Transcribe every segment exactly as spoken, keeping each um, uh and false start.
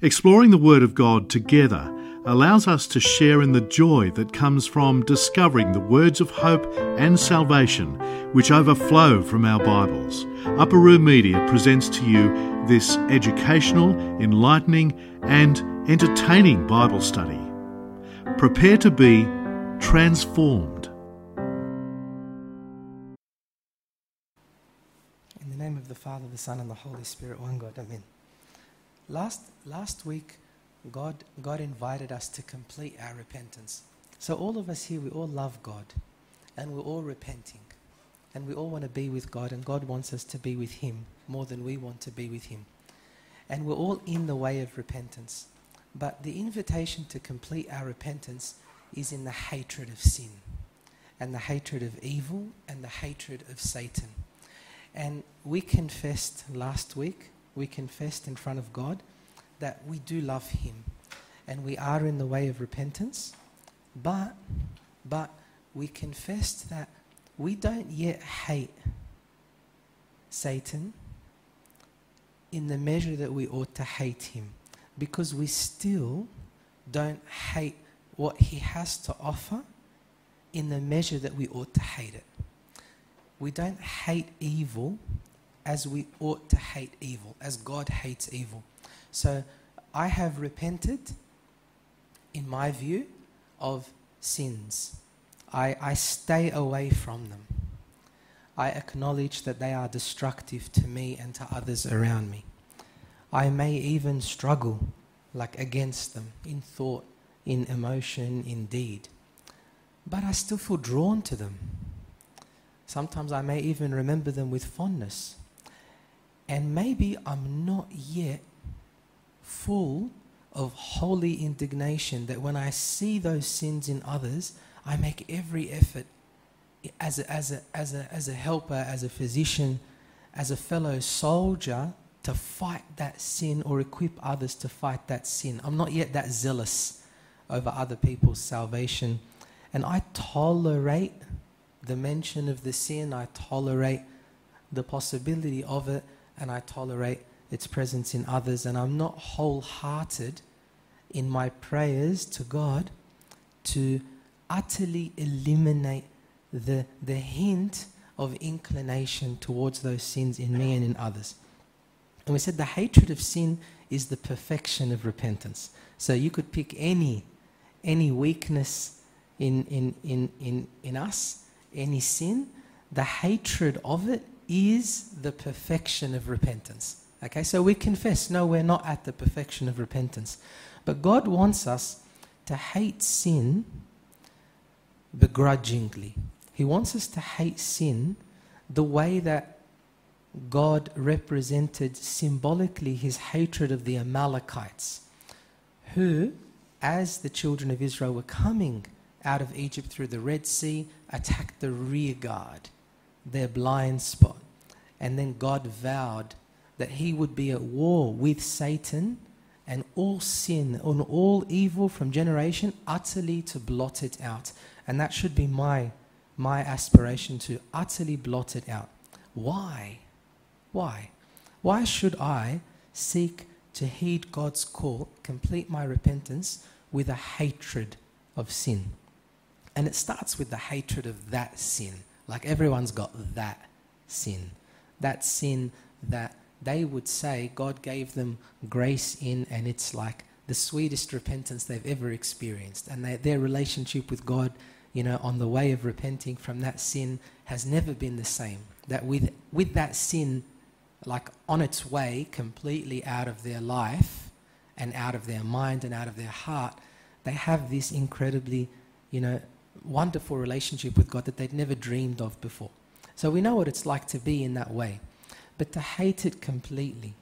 Exploring the Word of God together allows us to share in the joy that comes from discovering the words of hope and salvation which overflow from our Bibles. Upper Room Media presents to you this educational, enlightening and entertaining Bible study. Prepare to be transformed. In the name of the Father, the Son and the Holy Spirit, one God, Amen. Last last week, God God invited us to complete our repentance. So all of us here, we all love God, and we're all repenting, and we all want to be with God, and God wants us to be with Him more than we want to be with Him. And we're all in the way of repentance. But the invitation to complete our repentance is in the hatred of sin, and the hatred of evil, and the hatred of Satan. And we confessed last week, we confessed in front of God that we do love Him and we are in the way of repentance, but, but we confessed that we don't yet hate Satan in the measure that we ought to hate him, because we still don't hate what he has to offer in the measure that we ought to hate it. We don't hate evil as we ought to hate evil, as God hates evil. So I have repented, in my view, of sins. I, I stay away from them. I acknowledge that they are destructive to me and to others around me. I may even struggle like against them in thought, in emotion, in deed. But I still feel drawn to them. Sometimes I may even remember them with fondness. And maybe I'm not yet full of holy indignation that when I see those sins in others, I make every effort as a, as a, as a, as a helper, as a physician, as a fellow soldier to fight that sin or equip others to fight that sin. I'm not yet that zealous over other people's salvation. And I tolerate the mention of the sin, I tolerate the possibility of it, and I tolerate its presence in others. And I'm not wholehearted in my prayers to God to utterly eliminate the, the hint of inclination towards those sins in me and in others. And we said the hatred of sin is the perfection of repentance. So you could pick any, any weakness in, in, in, in, in us, any sin, the hatred of it is the perfection of repentance. Okay, so we confess, no, we're not at the perfection of repentance. But God wants us to hate sin begrudgingly. He wants us to hate sin the way that God represented symbolically his hatred of the Amalekites, who, as the children of Israel were coming out of Egypt through the Red Sea, attacked the rear guard, their blind spot. And then God vowed that he would be at war with Satan and all sin and all evil from generation, utterly to blot it out. And that should be my, my aspiration, to utterly blot it out. Why? Why? Why should I seek to heed God's call, complete my repentance with a hatred of sin? And it starts with the hatred of that sin. Like everyone's got that sin. That sin that they would say God gave them grace in, and it's like the sweetest repentance they've ever experienced. And they, their relationship with God, you know, on the way of repenting from that sin has never been the same. That with, with that sin, like on its way completely out of their life and out of their mind and out of their heart, they have this incredibly, you know, wonderful relationship with God that they'd never dreamed of before. So we know what it's like to be in that way. But to hate it completely.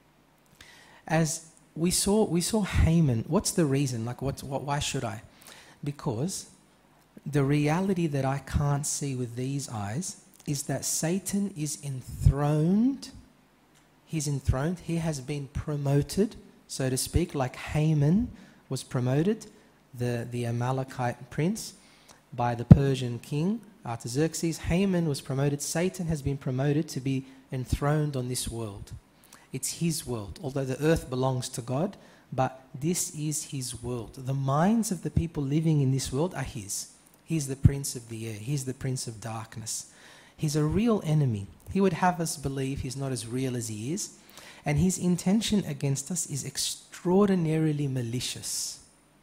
As we saw, we saw Haman. What's the reason? Like, what's, what, why should I? Because the reality that I can't see with these eyes is that Satan is enthroned. He's enthroned. He has been promoted, so to speak, like Haman was promoted, the, the Amalekite prince, by the Persian king Artaxerxes. Haman was promoted. Satan has been promoted to be enthroned on this world. It's his world. Although the earth belongs to God, but this is his world. The minds of the people living in this world are his. He's the prince of the air. He's the prince of darkness. He's a real enemy. He would have us believe he's not as real as he is. And his intention against us is extraordinarily malicious.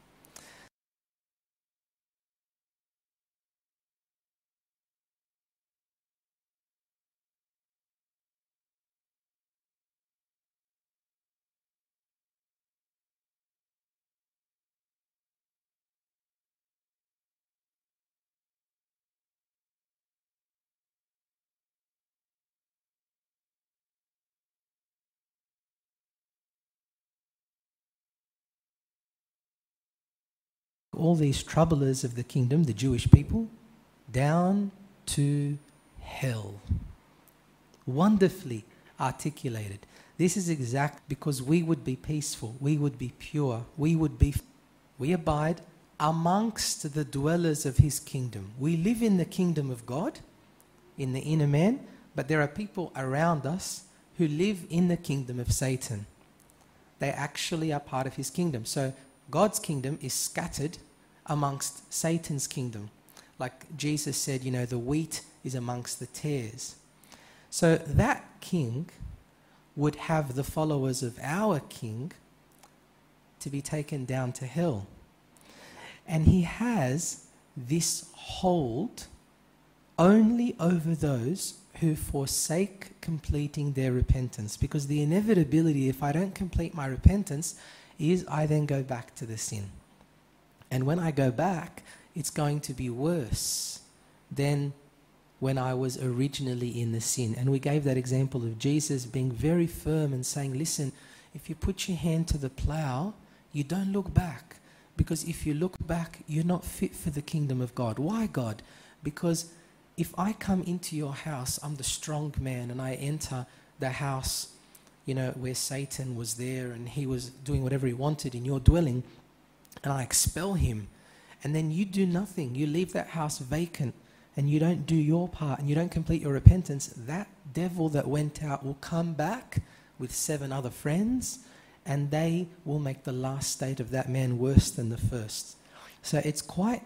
All these troublers of the kingdom, the Jewish people, down to hell. Wonderfully articulated. This is exact because we would be peaceful, we would be pure, we would be, we abide amongst the dwellers of his kingdom. We live in the kingdom of God, in the inner man, but there are people around us who live in the kingdom of Satan. They actually are part of his kingdom. So God's kingdom is scattered amongst Satan's kingdom. Like Jesus said, you know, the wheat is amongst the tares. So that king would have the followers of our king to be taken down to hell. And he has this hold only over those who forsake completing their repentance. Because the inevitability, if I don't complete my repentance, is I then go back to the sin. And when I go back, it's going to be worse than when I was originally in the sin. And we gave that example of Jesus being very firm and saying, listen, if you put your hand to the plow, you don't look back. Because if you look back, you're not fit for the kingdom of God. Why, God? Because if I come into your house, I'm the strong man, and I enter the house, you know, where Satan was there and he was doing whatever he wanted in your dwelling, and I expel him, and then you do nothing. You leave that house vacant and you don't do your part and you don't complete your repentance. That devil that went out will come back with seven other friends, and they will make the last state of that man worse than the first. So it's quite,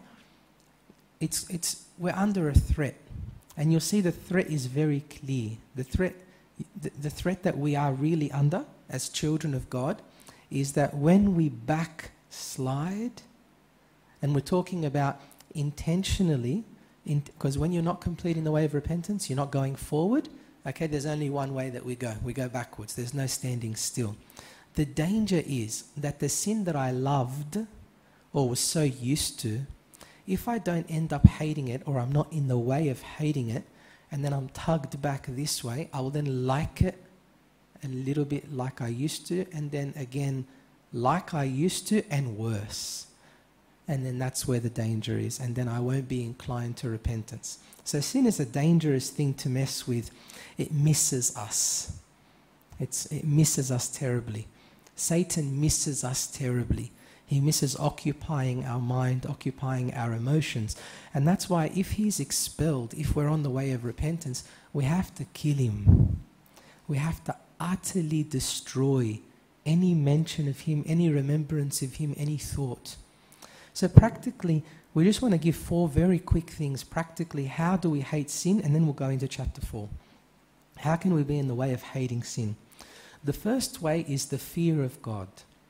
it's, it's, we're under a threat, and you'll see the threat is very clear. The threat, the, the threat that we are really under as children of God is that when we backslide, and we're talking about intentionally, because in, when you're not completing the way of repentance, you're not going forward. Okay, there's only one way that we go. We go backwards. There's no standing still. The danger is that the sin that I loved or was so used to, if I don't end up hating it, or I'm not in the way of hating it, and then I'm tugged back this way, I will then like it a little bit like I used to, and then again like I used to, and worse. And then that's where the danger is, and then I won't be inclined to repentance. So sin is a dangerous thing to mess with. It misses us. It's, it misses us terribly. Satan misses us terribly. He misses occupying our mind, occupying our emotions. And that's why if he's expelled, if we're on the way of repentance, we have to kill him. We have to utterly destroy any mention of him, any remembrance of him, any thought. So practically, we just want to give four very quick things. Practically, how do we hate sin? And then we'll go into chapter four. How can we be in the way of hating sin? The first way is the fear of God.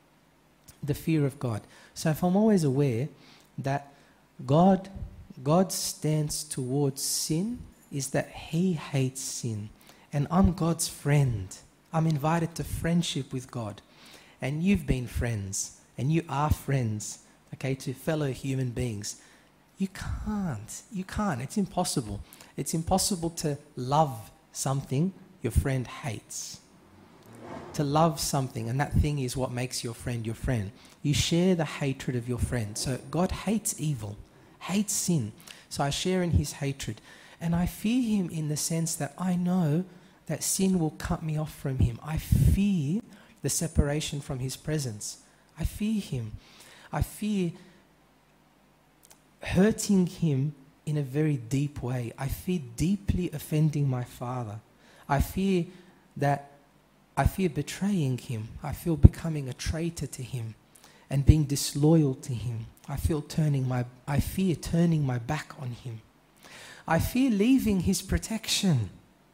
The fear of God. So if I'm always aware that God, God's stance towards sin is that he hates sin. And I'm God's friend. I'm invited to friendship with God. And you've been friends. And you are friends. Okay, to fellow human beings. You can't. You can't. It's impossible. It's impossible to love something your friend hates. To love something, and that thing is what makes your friend your friend. You share the hatred of your friend. So God hates evil, hates sin. So I share in his hatred. And I fear him in the sense that I know that sin will cut me off from him. I fear the separation from his presence. I fear him. I fear hurting him in a very deep way. I fear deeply offending my Father. I fear that I fear betraying him. I feel becoming a traitor to him and being disloyal to him. I feel turning my, I fear turning my back on him. I fear leaving his protection.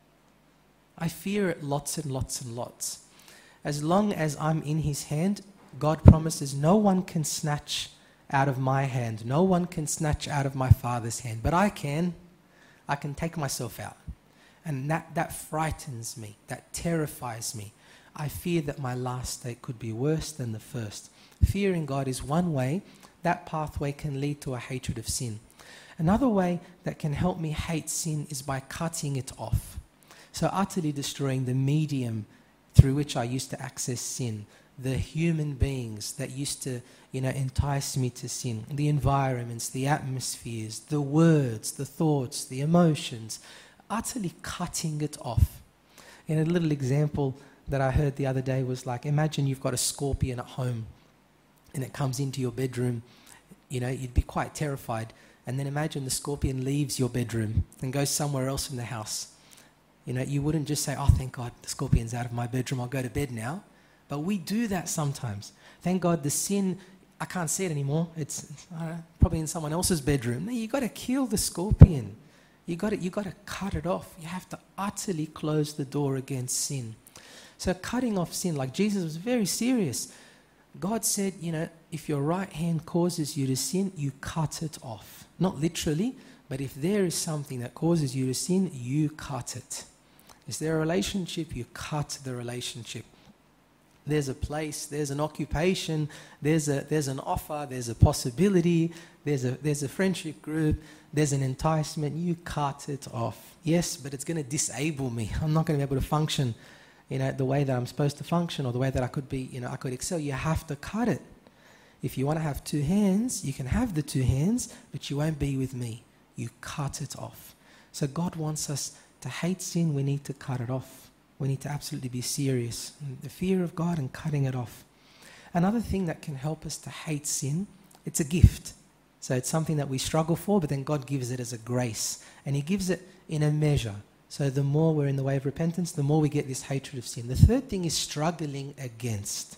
I fear it lots and lots and lots. As long as I'm in his hand, God promises no one can snatch out of my hand. No one can snatch out of my Father's hand. But I can. I can take myself out. And that, that frightens me. That terrifies me. I fear that my last state could be worse than the first. Fearing God is one way. That pathway can lead to a hatred of sin. Another way that can help me hate sin is by cutting it off. So utterly destroying the medium through which I used to access sin, the human beings that used to, you know, entice me to sin, the environments, the atmospheres, the words, the thoughts, the emotions, utterly cutting it off. And a little example that I heard the other day was like, imagine you've got a scorpion at home and it comes into your bedroom. You know, you'd be quite terrified. And then imagine the scorpion leaves your bedroom and goes somewhere else in the house. You know, you wouldn't just say, oh, thank God, the scorpion's out of my bedroom, I'll go to bed now. But we do that sometimes. Thank God the sin, I can't see it anymore. It's uh, probably in someone else's bedroom. No, you've got to kill the scorpion. You've got to, you got to cut it off. You have to utterly close the door against sin. So cutting off sin, like Jesus was very serious. God said, you know, if your right hand causes you to sin, you cut it off. Not literally, but if there is something that causes you to sin, you cut it. Is there a relationship? You cut the relationship. There's a place, there's an occupation, there's a there's an offer, there's a possibility, there's a there's a friendship group, there's an enticement. You cut it off. Yes, but it's going to disable me. I'm not going to be able to function, you know, the way that I'm supposed to function or the way that I could be, you know, I could excel. You have to cut it. If you want to have two hands, you can have the two hands, but you won't be with me. You cut it off. So God wants us to hate sin. We need to cut it off. We need to absolutely be serious. The fear of God and cutting it off. Another thing that can help us to hate sin, it's a gift. So it's something that we struggle for, but then God gives it as a grace. And he gives it in a measure. So the more we're in the way of repentance, the more we get this hatred of sin. The third thing is struggling against.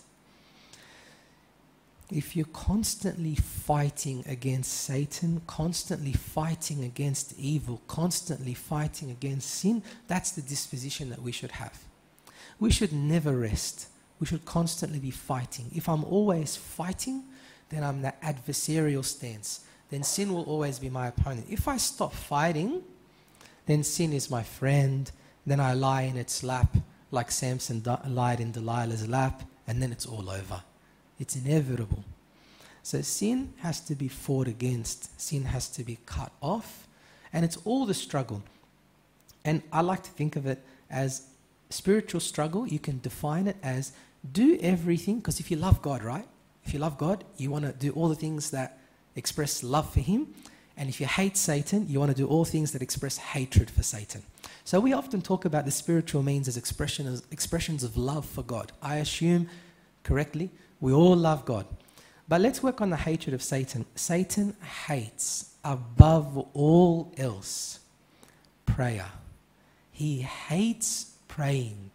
If you're constantly fighting against Satan, constantly fighting against evil, constantly fighting against sin, that's the disposition that we should have. We should never rest. We should constantly be fighting. If I'm always fighting, then I'm that adversarial stance. Then sin will always be my opponent. If I stop fighting, then sin is my friend. Then I lie in its lap like Samson lied in Delilah's lap, and then it's all over. It's inevitable. So sin has to be fought against. Sin has to be cut off. And it's all the struggle. And I like to think of it as spiritual struggle. You can define it as do everything, because if you love God, right? If you love God, you want to do all the things that express love for him. And if you hate Satan, you want to do all things that express hatred for Satan. So we often talk about the spiritual means as expression as expressions of love for God. I assume correctly, we all love God. But let's work on the hatred of Satan. Satan hates above all else prayer. He hates praying.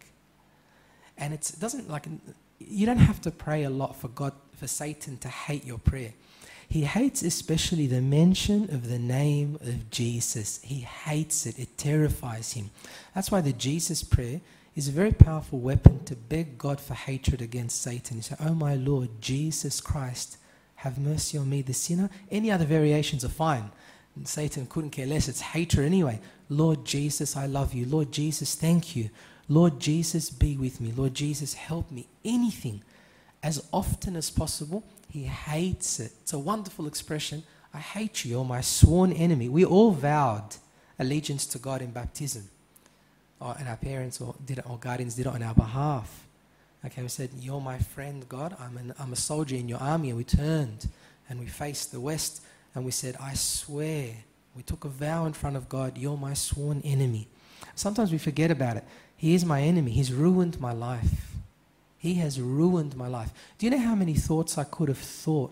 And it doesn't like, you don't have to pray a lot for God, for Satan to hate your prayer. He hates especially the mention of the name of Jesus. He hates it. It terrifies him. That's why the Jesus prayer is a very powerful weapon to beg God for hatred against Satan. You say, oh my Lord, Jesus Christ, have mercy on me, the sinner. Any other variations are fine. And Satan couldn't care less. It's hatred anyway. Lord Jesus, I love you. Lord Jesus, thank you. Lord Jesus, be with me. Lord Jesus, help me. Anything. As often as possible. He hates it. It's a wonderful expression. I hate you, you're my sworn enemy. We all vowed allegiance to God in baptism. Or, and our parents or, did it, or guardians did it on our behalf. Okay, we said, you're my friend, God. I'm, an, I'm a soldier in your army. And we turned and we faced the west and we said, I swear. We took a vow in front of God, you're my sworn enemy. Sometimes we forget about it. He is my enemy. He's ruined my life. He has ruined my life. Do you know how many thoughts I could have thought?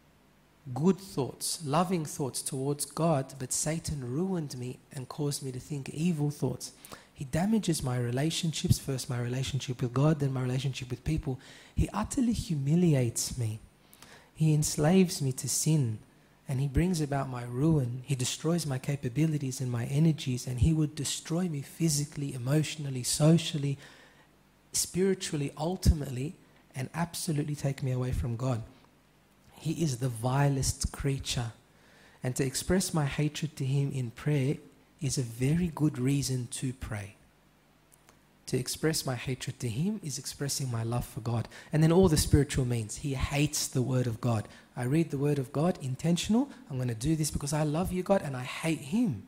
Good thoughts, loving thoughts towards God, but Satan ruined me and caused me to think evil thoughts. He damages my relationships, first my relationship with God, then my relationship with people. He utterly humiliates me. He enslaves me to sin, and he brings about my ruin. He destroys my capabilities and my energies, and he would destroy me physically, emotionally, socially, spiritually, ultimately, and absolutely take me away from God. He is the vilest creature. And to express my hatred to him in prayer is a very good reason to pray. To express my hatred to him is expressing my love for God. And then all the spiritual means. He hates the word of God. I read the word of God, intentional. I'm going to do this because I love you, God, and I hate him.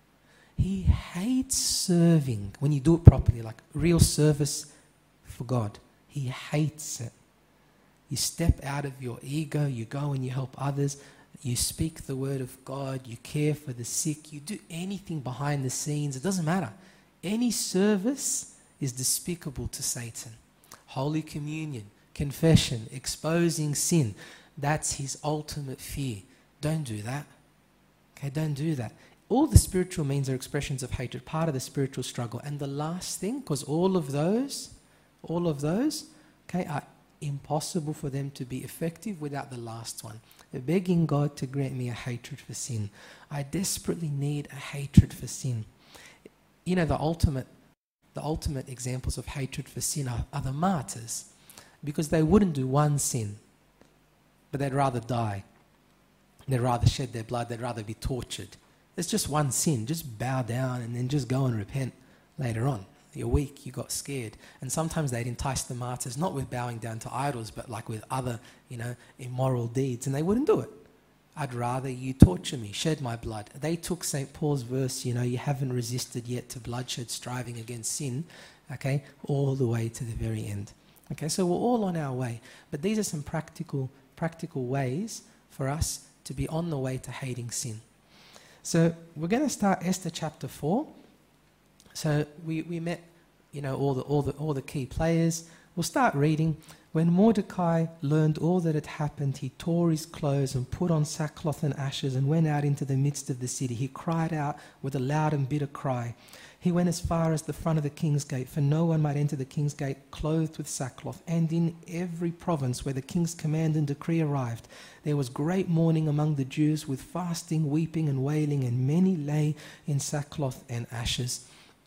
He hates serving when you do it properly, like real service for God. He hates it. You step out of your ego, you go and you help others, you speak the word of God, you care for the sick, you do anything behind the scenes, it doesn't matter. Any service is despicable to Satan. Holy Communion, confession, exposing sin, that's his ultimate fear. Don't do that. Okay, don't do that. All the spiritual means are expressions of hatred, part of the spiritual struggle. And the last thing, because all of those, all of those, okay, are impossible for them to be effective without the last one. Begging God to grant me a hatred for sin. I desperately need a hatred for sin. You know, the ultimate, the ultimate examples of hatred for sin are, are the martyrs, because they wouldn't do one sin, but they'd rather die. They'd rather shed their blood. They'd rather be tortured. It's just one sin. Just bow down and then just go and repent later on. You're weak, you got scared. And sometimes they'd entice the martyrs, not with bowing down to idols, but like with other, you know, immoral deeds. And they wouldn't do it. I'd rather you torture me, shed my blood. They took Saint Paul's verse, you know, you haven't resisted yet to bloodshed, striving against sin, okay, all the way to the very end. Okay, so we're all on our way. But these are some practical, practical ways for us to be on the way to hating sin. So we're going to start Esther chapter four. So we, we met, you know, all the, all, the, all the key players. We'll start reading. When Mordecai learned all that had happened, he tore his clothes and put on sackcloth and ashes and went out into the midst of the city. He cried out with a loud and bitter cry. He went as far as the front of the king's gate, for no one might enter the king's gate clothed with sackcloth. And in every province where the king's command and decree arrived, there was great mourning among the Jews, with fasting, weeping and wailing, and many lay in sackcloth and ashes.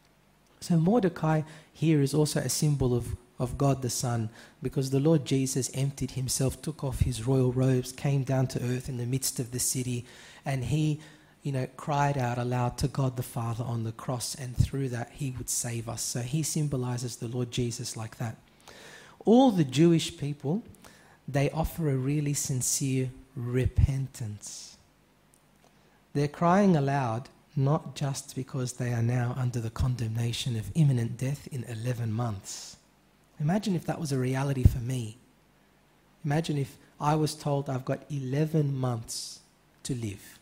So Mordecai here is also a symbol of, of God the Son, because the Lord Jesus emptied himself, took off his royal robes, came down to earth in the midst of the city, and he, you know, cried out aloud to God the Father on the cross, and through that he would save us. So he symbolizes the Lord Jesus like that. All the Jewish people, they offer a really sincere repentance. They're crying aloud, not just because they are now under the condemnation of imminent death in eleven months. Imagine if that was a reality for me. Imagine if I was told I've got eleven months to live.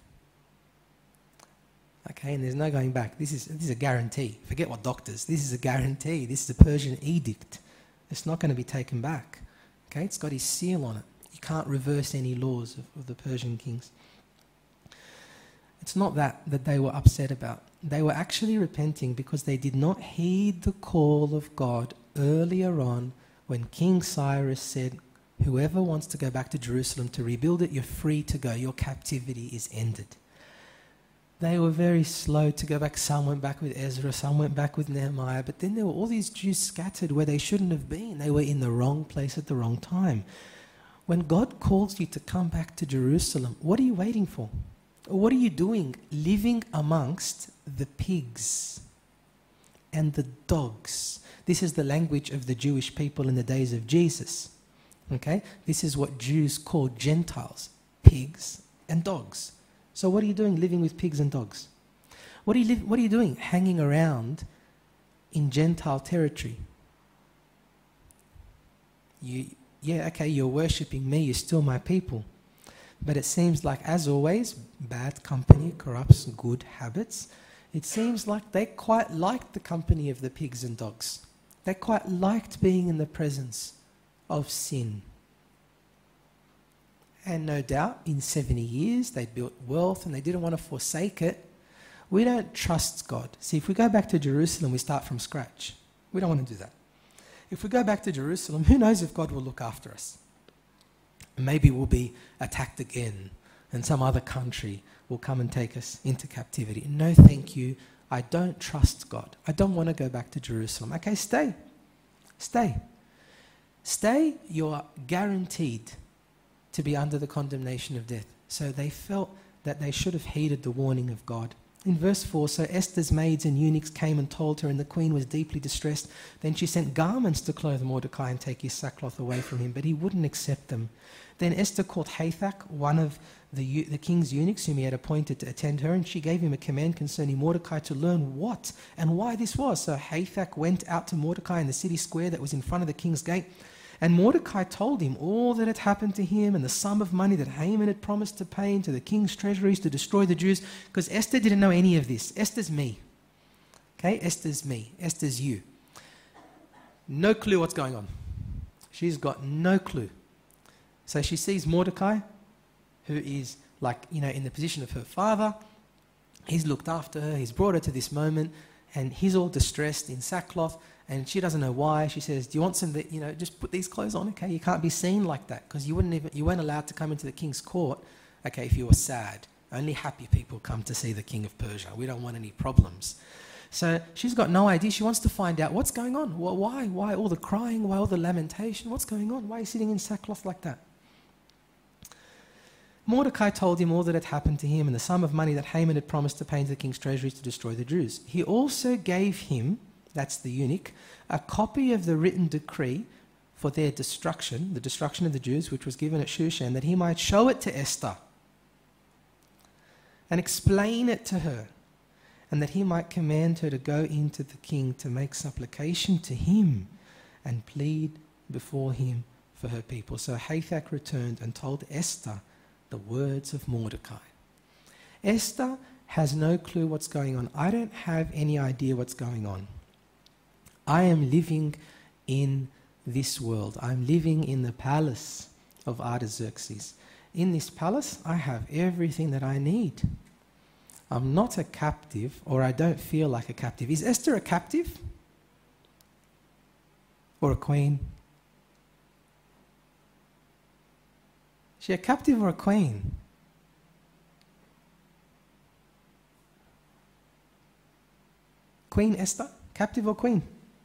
Okay, and there's no going back. This is, this is a guarantee. Forget what doctors. This is a guarantee. This is a Persian edict. It's not going to be taken back. Okay, it's got his seal on it. You can't reverse any laws of, of the Persian kings. It's not that that they were upset about. They were actually repenting because they did not heed the call of God earlier on when King Cyrus said, whoever wants to go back to Jerusalem to rebuild it, you're free to go. Your captivity is ended. They were very slow to go back. Some went back with Ezra, some went back with Nehemiah, but then there were all these Jews scattered where they shouldn't have been. They were in the wrong place at the wrong time. When God calls you to come back to Jerusalem, what are you waiting for? What are you doing? Living amongst the pigs and the dogs. This is the language of the Jewish people in the days of Jesus. Okay? This is what Jews called Gentiles, pigs and dogs. So what are you doing living with pigs and dogs? What are you, li- what are you doing hanging around in Gentile territory? You, yeah, okay, you're worshipping me, you're still my people. But it seems like, as always, bad company corrupts good habits. It seems like they quite liked the company of the pigs and dogs. They quite liked being in the presence of sin. And no doubt, in seventy years, they built wealth and they didn't want to forsake it. We don't trust God. See, if we go back to Jerusalem, we start from scratch. We don't want to do that. If we go back to Jerusalem, who knows if God will look after us? Maybe we'll be attacked again and some other country will come and take us into captivity. No, thank you. I don't trust God. I don't want to go back to Jerusalem. Okay, stay. Stay. Stay. You're guaranteed to be under the condemnation of death. So they felt that they should have heeded the warning of God. In verse four, so Esther's maids and eunuchs came and told her, and the queen was deeply distressed. Then she sent garments to clothe Mordecai and take his sackcloth away from him, but he wouldn't accept them. Then Esther called Hathach, one of the, the king's eunuchs whom he had appointed to attend her, and she gave him a command concerning Mordecai to learn what and why this was. So Hathach went out to Mordecai in the city square that was in front of the king's gate, and Mordecai told him all that had happened to him and the sum of money that Haman had promised to pay into the king's treasuries to destroy the Jews, because Esther didn't know any of this. Esther's me. Okay, Esther's me. Esther's you. No clue what's going on. She's got no clue. So she sees Mordecai, who is like, you know, in the position of her father. He's looked after her. He's brought her to this moment, and he's all distressed in sackcloth. And she doesn't know why. She says, do you want some, you know, just put these clothes on, okay? You can't be seen like that, because you wouldn't even, you weren't allowed to come into the king's court, okay, if you were sad. Only happy people come to see the king of Persia. We don't want any problems. So she's got no idea. She wants to find out what's going on. Why? Why all the crying? Why all the lamentation? What's going on? Why are you sitting in sackcloth like that? Mordecai told him all that had happened to him and the sum of money that Haman had promised to pay into the king's treasuries to destroy the Jews. He also gave him, that's the eunuch, a copy of the written decree for their destruction, the destruction of the Jews, which was given at Shushan, that he might show it to Esther and explain it to her, and that he might command her to go into the king to make supplication to him and plead before him for her people. So Hathach returned and told Esther the words of Mordecai. Esther has no clue what's going on. I don't have any idea what's going on. I am living in this world. I'm living in the palace of Artaxerxes. In this palace, I have everything that I need. I'm not a captive, or I don't feel like a captive. Is Esther a captive? Or a queen? Is she a captive or a queen? Queen Esther? Captive or queen?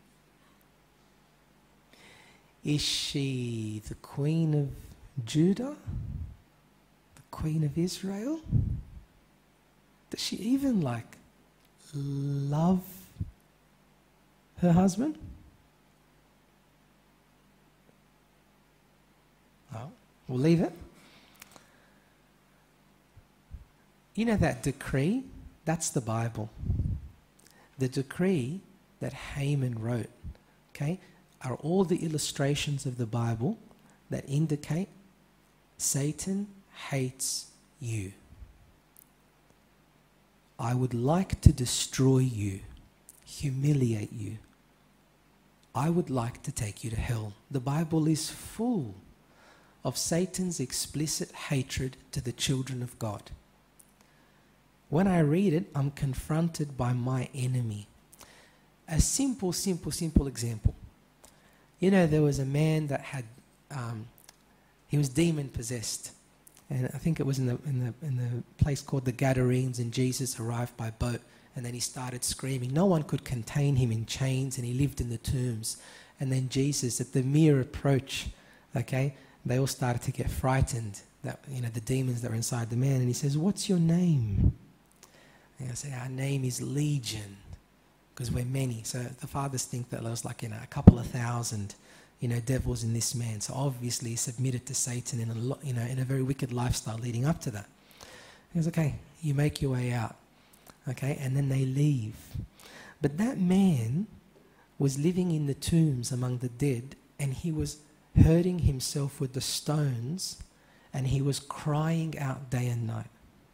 Is she the queen of Judah? The queen of Israel? Does she even like love her husband? Oh, we'll leave it. You know that decree? That's the Bible. The decree that Haman wrote, okay, are all the illustrations of the Bible that indicate Satan hates you. I would like to destroy you, humiliate you. I would like to take you to hell. The Bible is full of Satan's explicit hatred to the children of God. When I read it, I'm confronted by my enemy. A simple, simple, simple example. You know, there was a man that had, um, he was demon possessed. And I think it was in the, in the, in the place called the Gadarenes, and Jesus arrived by boat, and then he started screaming. No one could contain him in chains, and he lived in the tombs. And then Jesus, at the mere approach, okay, they all started to get frightened, that, you know, the demons that were inside the man. And he says, what's your name? And I say, our name is Legion, because we're many. So the fathers think that there was like, you know, a couple of thousand, you know, devils in this man. So obviously he submitted to Satan in a, lo- you know, in a very wicked lifestyle leading up to that. He goes, okay, you make your way out. Okay, and then they leave. But that man was living in the tombs among the dead, and he was hurting himself with the stones, and he was crying out day and night.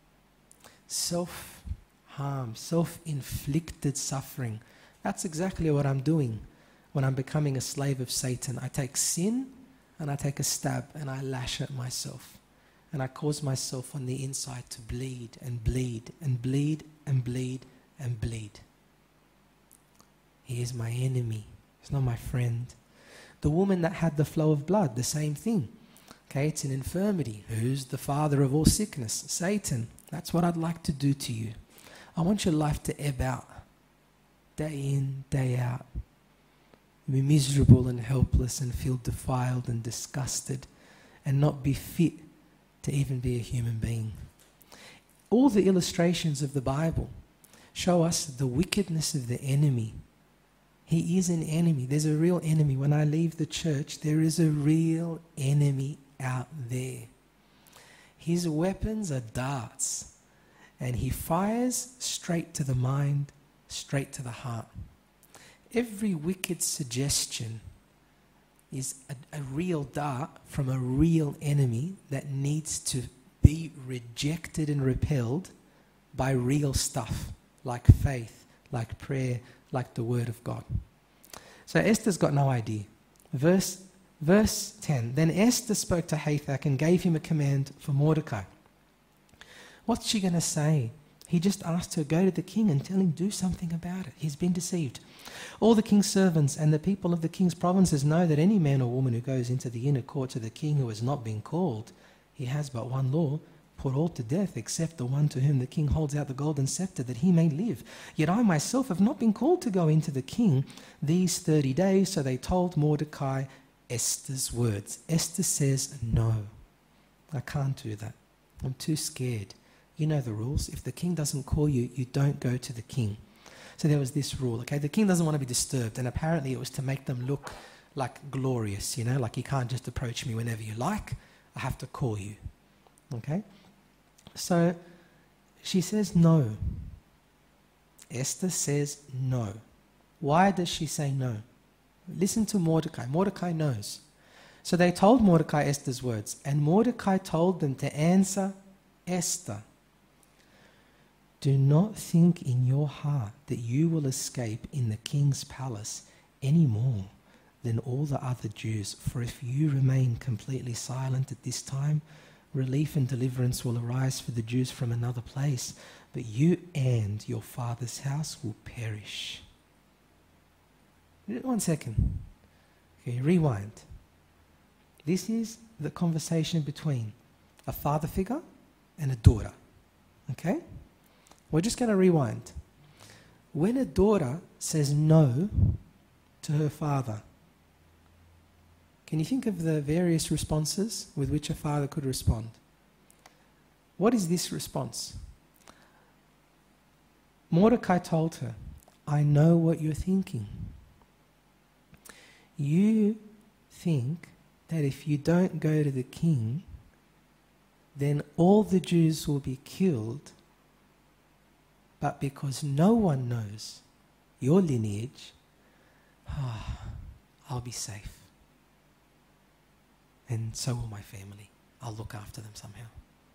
Self-harm, self-inflicted suffering. That's exactly what I'm doing when I'm becoming a slave of Satan. I take sin and I take a stab and I lash at myself. And I cause myself on the inside to bleed and bleed and bleed and bleed and bleed. He is my enemy. He's not my friend. The woman that had the flow of blood, the same thing. Okay, it's an infirmity. Who's the father of all sickness? Satan. That's what I'd like to do to you. I want your life to ebb out. Day in, day out. Be miserable and helpless and feel defiled and disgusted and not be fit to even be a human being. All the illustrations of the Bible show us the wickedness of the enemy. He is an enemy. There's a real enemy. When I leave the church, there is a real enemy out there. His weapons are darts, and he fires straight to the mind, straight to the heart. Every wicked suggestion is a, a real dart from a real enemy that needs to be rejected and repelled by real stuff, like faith, like prayer, like the Word of God. So Esther's got no idea. Verse, verse ten, then Esther spoke to Hathach and gave him a command for Mordecai. What's she going to say? He just asked her, go to the king and tell him, do something about it. He's been deceived. All the king's servants and the people of the king's provinces know that any man or woman who goes into the inner courts of the king who has not been called, he has but one law, put all to death except the one to whom the king holds out the golden scepter that he may live. Yet I myself have not been called to go into the king these thirty days. So they told Mordecai Esther's words. Esther says, no, I can't do that. I'm too scared. You know the rules. If the king doesn't call you, you don't go to the king. So there was this rule, okay? The king doesn't want to be disturbed, and apparently it was to make them look like glorious, you know, like you can't just approach me whenever you like. I have to call you, okay? So she says no. Esther says no. Why does she say no? Listen to Mordecai. Mordecai knows. So they told Mordecai Esther's words, and Mordecai told them to answer Esther. Do not think in your heart that you will escape in the king's palace any more than all the other Jews, for if you remain completely silent at this time, relief and deliverance will arise for the Jews from another place, but you and your father's house will perish. One second. Okay, rewind. This is the conversation between a father figure and a daughter. Okay? We're just going to rewind. When a daughter says no to her father, can you think of the various responses with which a father could respond? What is this response? Mordecai told her, I know what you're thinking. You think that if you don't go to the king, then all the Jews will be killed. But because no one knows your lineage, oh, I'll be safe. And so will my family. I'll look after them somehow.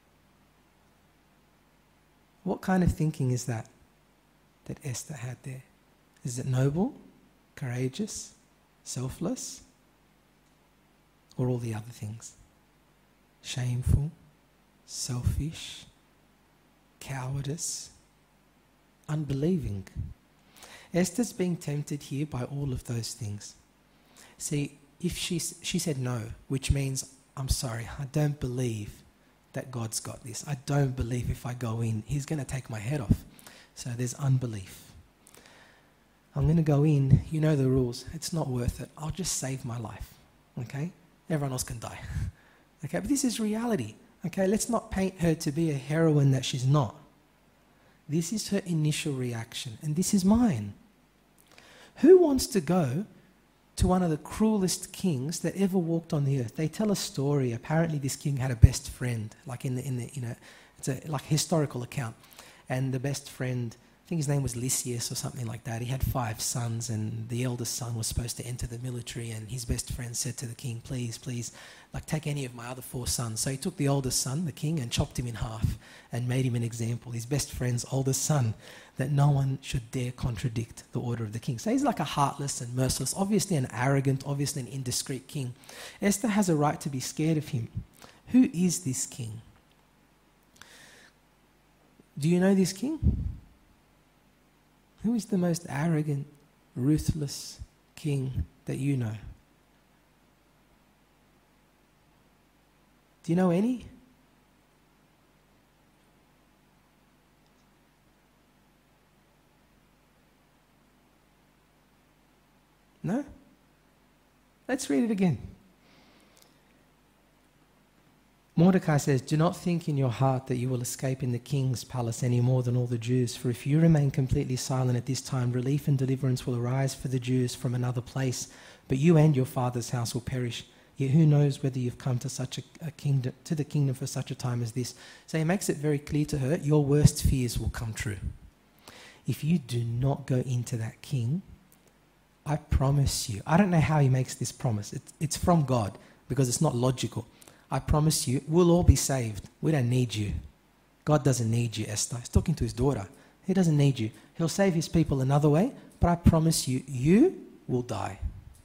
What kind of thinking is that that Esther had there? Is it noble, courageous, selfless, or all the other things? Shameful, selfish, cowardice, unbelieving. Esther's being tempted here by all of those things. See, if she, she said no, which means, I'm sorry, I don't believe that God's got this. I don't believe if I go in, he's going to take my head off. So there's unbelief. I'm going to go in, you know the rules, it's not worth it. I'll just save my life, okay? Everyone else can die. Okay, but this is reality. Okay, let's not paint her to be a heroine that she's not. This is her initial reaction, and this is mine. Who wants to go to one of the cruelest kings that ever walked on the earth? They tell a story. Apparently, this king had a best friend, like in the in the you know, it's a like historical account, and the best friend, I think his name was Lysias or something like that. He had five sons, and the eldest son was supposed to enter the military, and his best friend said to the king, please, please, like take any of my other four sons. So he took the oldest son, the king, and chopped him in half and made him an example, his best friend's oldest son, that no one should dare contradict the order of the king. So he's like a heartless and merciless, obviously an arrogant, obviously an indiscreet king. Esther has a right to be scared of him. Who is this king? Do you know this king? Who is the most arrogant, ruthless king that you know? Do you know any? No? Let's read it again. Mordecai says, "Do not think in your heart that you will escape in the king's palace any more than all the Jews. For if you remain completely silent at this time, relief and deliverance will arise for the Jews from another place. But you and your father's house will perish. Yet who knows whether you've come to such a, a kingdom, to the kingdom for such a time as this." So he makes it very clear to her, your worst fears will come true. If you do not go into that king, I promise you, I don't know how he makes this promise. It's, it's from God because it's not logical. I promise you, we'll all be saved. We don't need you. God doesn't need you, Esther. He's talking to his daughter. He doesn't need you. He'll save his people another way, but I promise you, you will die.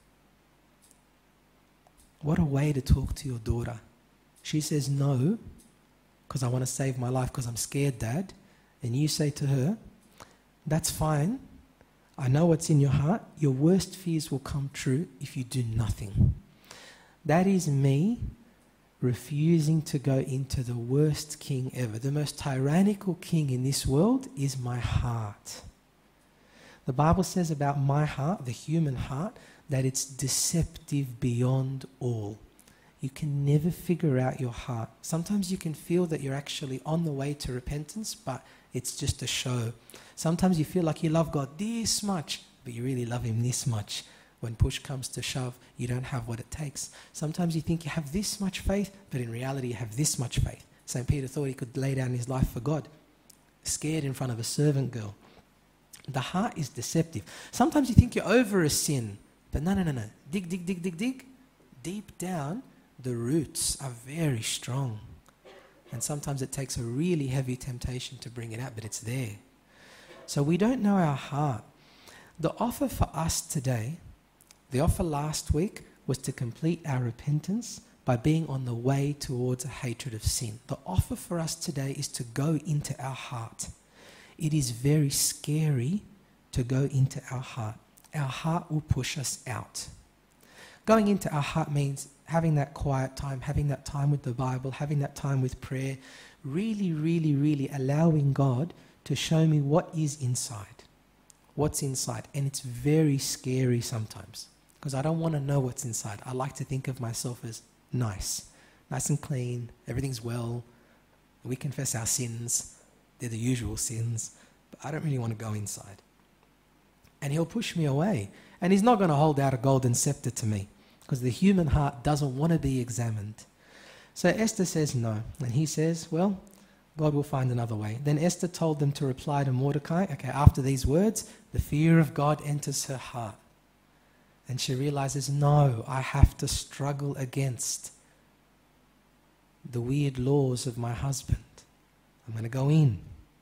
What a way to talk to your daughter. She says no, because I want to save my life because I'm scared, Dad. And you say to her, that's fine. I know what's in your heart. Your worst fears will come true if you do nothing. That is me refusing to go into the worst king ever. The most tyrannical king in this world is my heart. The Bible says about my heart, the human heart, that it's deceptive beyond all. You can never figure out your heart. Sometimes you can feel that you're actually on the way to repentance, but it's just a show. Sometimes you feel like you love God this much, but you really love him this much. When push comes to shove, you don't have what it takes. Sometimes you think you have this much faith, but in reality you have this much faith. Saint Peter thought he could lay down his life for God, scared in front of a servant girl. The heart is deceptive. Sometimes you think you're over a sin, but no, no, no, no. Dig, dig, dig, dig, dig. Deep down, the roots are very strong. And sometimes it takes a really heavy temptation to bring it out, but it's there. So we don't know our heart. The offer for us today, the offer last week was to complete our repentance by being on the way towards a hatred of sin. The offer for us today is to go into our heart. It is very scary to go into our heart. Our heart will push us out. Going into our heart means having that quiet time, having that time with the Bible, having that time with prayer, really, really, really allowing God to show me what is inside. What's inside. And it's very scary sometimes because I don't want to know what's inside. I like to think of myself as nice, nice and clean, everything's well. We confess our sins. They're the usual sins, but I don't really want to go inside. And he'll push me away. And he's not going to hold out a golden scepter to me because the human heart doesn't want to be examined. So Esther says no. And he says, well, God will find another way. Then Esther told them to reply to Mordecai. Okay, after these words, the fear of God enters her heart. And she realizes, no, I have to struggle against the weird laws of my husband. I'm going to go in.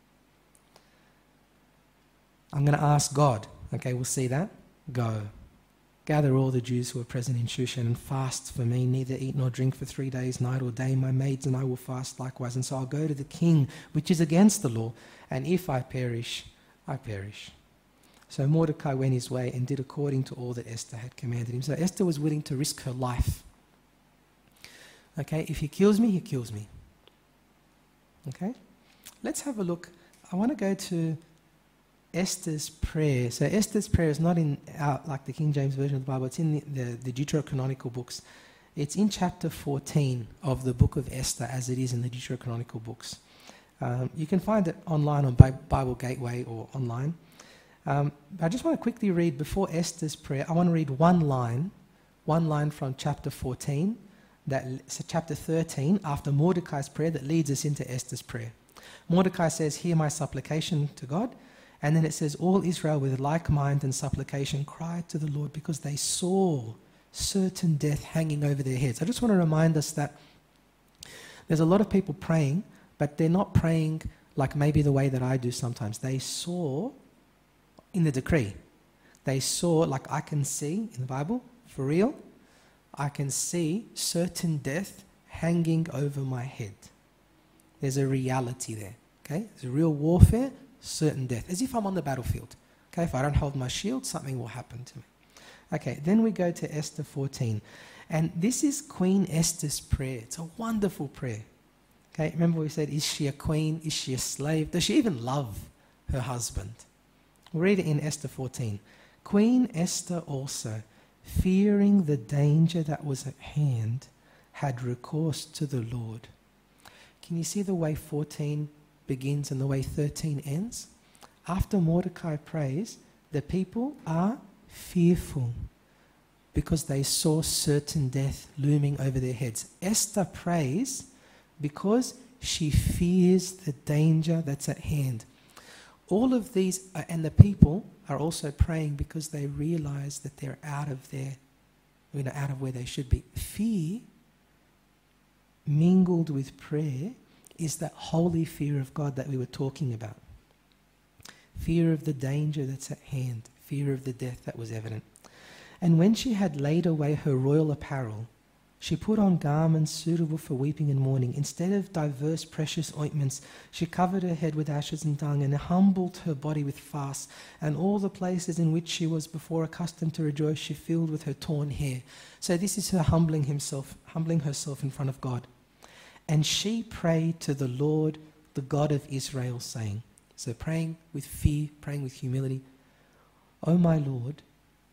I'm going to ask God. Okay, we'll see that. Go. Gather all the Jews who are present in Shushan and fast for me, neither eat nor drink for three days, night or day. My maids and I will fast likewise. And so I'll go to the king, which is against the law. And if I perish, I perish. So Mordecai went his way and did according to all that Esther had commanded him. So Esther was willing to risk her life. Okay, if he kills me, he kills me. Okay? Let's have a look. I want to go to Esther's prayer. So Esther's prayer is not in our, like the King James Version of the Bible. It's in the, the, the Deuterocanonical books. It's in chapter fourteen of the book of Esther as it is in the Deuterocanonical books. Um, you can find it online on Bible Gateway or online. Um, I just want to quickly read before Esther's prayer. I want to read one line, one line from chapter fourteen, that so chapter thirteen, after Mordecai's prayer, that leads us into Esther's prayer. Mordecai says, "Hear my supplication to God." And then it says, all Israel with like mind and supplication cried to the Lord because they saw certain death hanging over their heads. I just want to remind us that there's a lot of people praying, but they're not praying like maybe the way that I do sometimes. They saw in the decree. They saw, like I can see in the Bible, for real, I can see certain death hanging over my head. There's a reality there, okay? There's a real warfare, certain death, as if I'm on the battlefield. Okay, if I don't hold my shield, something will happen to me. Okay, then we go to Esther fourteen. And this is Queen Esther's prayer. It's a wonderful prayer. Okay, remember we said, is she a queen? Is she a slave? Does she even love her husband? We'll read it in Esther fourteen. Queen Esther also, fearing the danger that was at hand, had recourse to the Lord. Can you see the way fourteen begins and the way thirteen ends? After Mordecai prays, the people are fearful because they saw certain death looming over their heads. Esther prays because she fears the danger that's at hand. All of these, uh, and the people are also praying because they realize that they're out of their, you know, out of where they should be. Fear mingled with prayer is that holy fear of God that we were talking about. Fear of the danger that's at hand, fear of the death that was evident. And when she had laid away her royal apparel, she put on garments suitable for weeping and mourning. Instead of diverse precious ointments, she covered her head with ashes and dung and humbled her body with fasts. And all the places in which she was before accustomed to rejoice, she filled with her torn hair. So this is her humbling himself, humbling herself in front of God. And she prayed to the Lord, the God of Israel, saying, so praying with fear, praying with humility, O my Lord,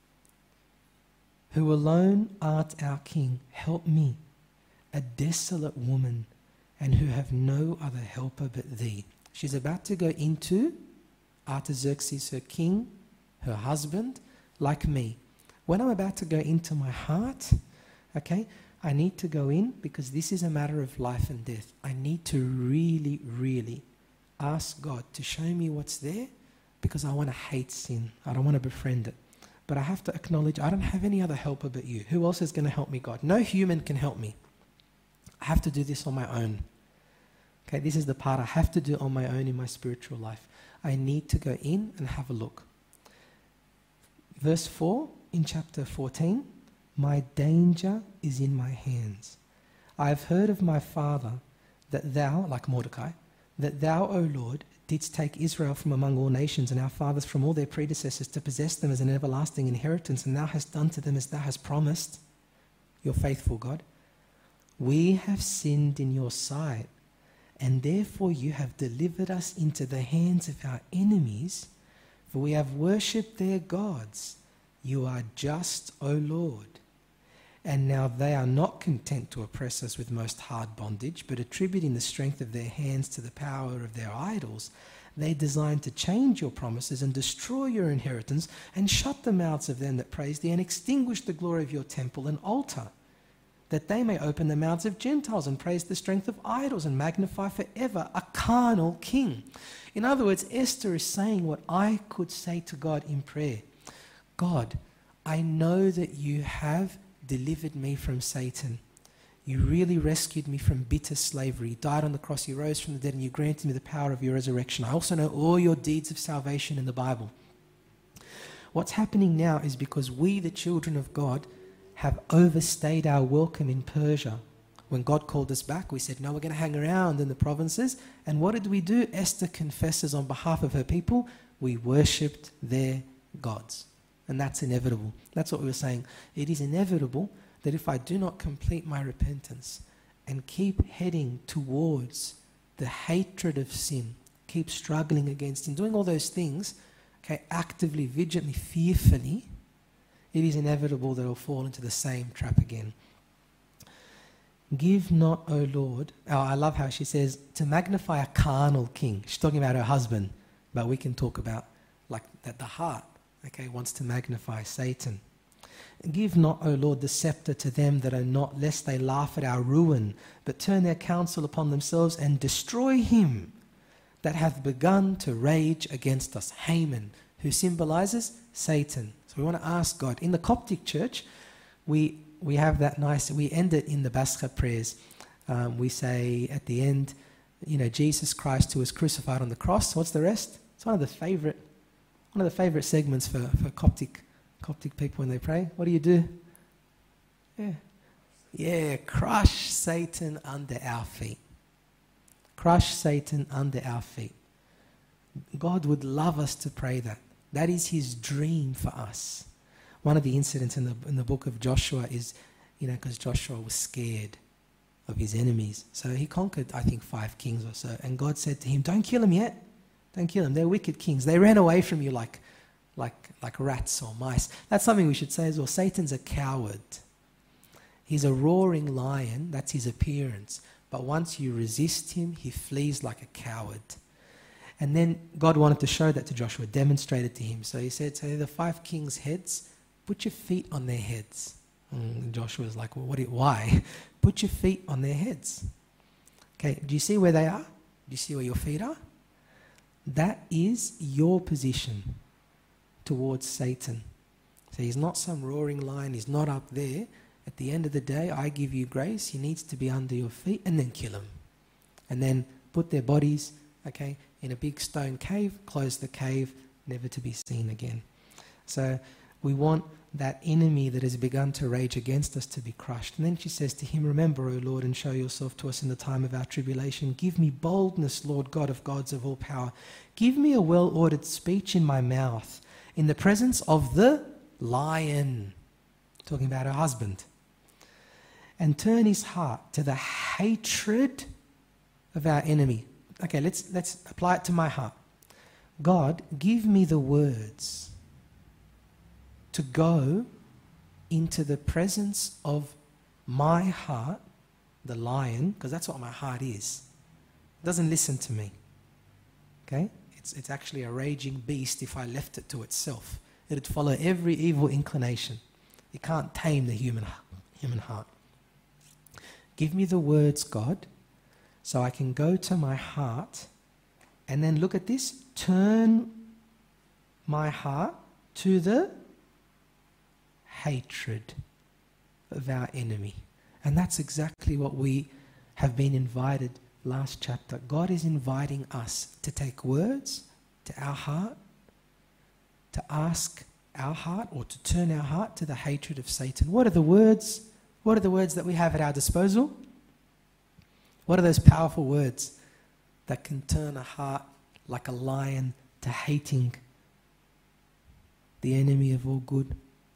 who alone art our King, help me, a desolate woman, and who have no other helper but thee. She's about to go into Artaxerxes, her king, her husband, like me. When I'm about to go into my heart, okay, I need to go in because this is a matter of life and death. I need to really, really ask God to show me what's there because I want to hate sin. I don't want to befriend it. But I have to acknowledge I don't have any other helper but you. Who else is going to help me, God? No human can help me. I have to do this on my own. Okay, this is the part I have to do on my own in my spiritual life. I need to go in and have a look. Verse four in chapter fourteen, my danger is in my hands. I have heard of my father that thou, like Mordecai, that thou, O Lord, didst take Israel from among all nations and our fathers from all their predecessors to possess them as an everlasting inheritance, and thou hast done to them as thou hast promised, your faithful God. We have sinned in your sight, and therefore you have delivered us into the hands of our enemies, for we have worshipped their gods. You are just, O Lord. And now they are not content to oppress us with most hard bondage, but attributing the strength of their hands to the power of their idols, they design to change your promises and destroy your inheritance and shut the mouths of them that praise thee and extinguish the glory of your temple and altar, that they may open the mouths of Gentiles and praise the strength of idols and magnify forever a carnal king. In other words, Esther is saying what I could say to God in prayer. God, I know that you have delivered me from Satan. You really rescued me from bitter slavery. You died on the cross, you rose from the dead, and you granted me the power of your resurrection. I also know all your deeds of salvation in the Bible. What's happening now is because we, the children of God, have overstayed our welcome in Persia. When God called us back, we said, no, we're going to hang around in the provinces. And what did we do? Esther confesses on behalf of her people, we worshipped their gods. And that's inevitable. That's what we were saying. It is inevitable that if I do not complete my repentance and keep heading towards the hatred of sin, keep struggling against sin, doing all those things, okay, actively, vigilantly, fearfully, it is inevitable that I'll fall into the same trap again. Give not, O Lord, oh, I love how she says, to magnify a carnal king. She's talking about her husband, but we can talk about like that the heart, okay, wants to magnify Satan. Give not, O Lord, the scepter to them that are not, lest they laugh at our ruin, but turn their counsel upon themselves and destroy him that hath begun to rage against us. Haman, who symbolizes Satan. So we want to ask God. In the Coptic church, we we have that nice, we end it in the Bascha prayers. Um, we say at the end, you know, Jesus Christ who was crucified on the cross. What's the rest? It's one of the favorite, one of the favorite segments for, for Coptic Coptic people when they pray. What do you do? Yeah. Yeah, crush Satan under our feet. Crush Satan under our feet. God would love us to pray that. That is his dream for us. One of the incidents in the in the book of Joshua is, you know, because Joshua was scared of his enemies. So he conquered, I think, five kings or so. And God said to him, don't kill them yet. Don't kill them. They're wicked kings. They ran away from you like, like, like rats or mice. That's something we should say as well. Satan's a coward. He's a roaring lion. That's his appearance. But once you resist him, he flees like a coward. And then God wanted to show that to Joshua, demonstrate it to him. So he said, so the five kings' heads, put your feet on their heads. And Joshua was like, well, what? Do you, why? Put your feet on their heads. Okay, do you see where they are? Do you see where your feet are? That is your position towards Satan. So he's not some roaring lion. He's not up there. At the end of the day, I give you grace. He needs to be under your feet, and then kill him. And then put their bodies, okay, in a big stone cave, close the cave, never to be seen again. So we want that enemy that has begun to rage against us to be crushed. And then she says to him, remember, O Lord, and show yourself to us in the time of our tribulation. Give me boldness, Lord God of gods of all power. Give me a well-ordered speech in my mouth, in the presence of the lion. Talking about her husband. And turn his heart to the hatred of our enemy. Okay, let's, let's apply it to my heart. God, give me the words to go into the presence of my heart, the lion, because that's what my heart is. It doesn't listen to me. Okay? It's, it's actually a raging beast if I left it to itself. It would follow every evil inclination. It can't tame the human, human heart. Give me the words, God, so I can go to my heart and then look at this, turn my heart to the hatred of our enemy. And that's exactly what we have been invited last chapter. God is inviting us to take words to our heart, to ask our heart or to turn our heart to the hatred of Satan. What are the words? What are the words that we have at our disposal? What are those powerful words that can turn a heart like a lion to hating the enemy of all good?